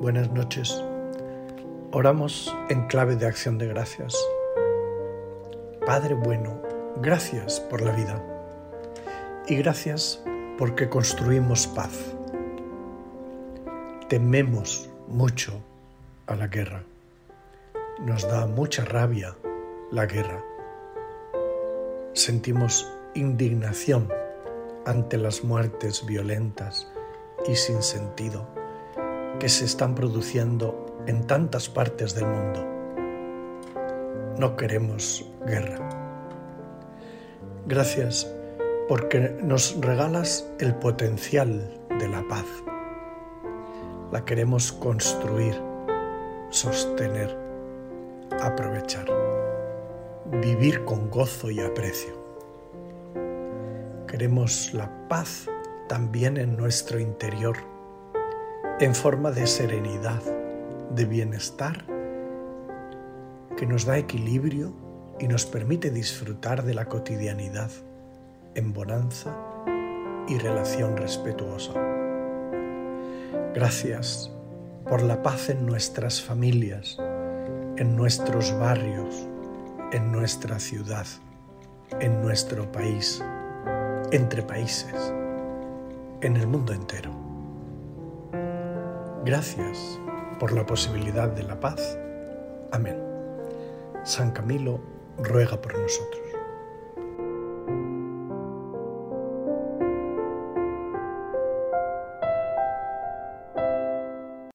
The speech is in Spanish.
buenas noches. Oramos en clave de acción de gracias. Padre bueno, gracias por la vida y gracias porque construimos paz. Tememos mucho a la guerra. Nos da mucha rabia la guerra. Sentimos indignación ante las muertes violentas y sin sentido que se están produciendo en tantas partes del mundo. No queremos guerra. Gracias porque nos regalas el potencial de la paz. La queremos construir, sostener, aprovechar, vivir con gozo y aprecio. Queremos la paz también en nuestro interior, en forma de serenidad, de bienestar, que nos da equilibrio y nos permite disfrutar de la cotidianidad en bonanza y relación respetuosa. Gracias por la paz en nuestras familias, en nuestros barrios, en nuestra ciudad, en nuestro país, entre países, en el mundo entero. Gracias por la posibilidad de la paz. Amén. San Camilo ruega por nosotros.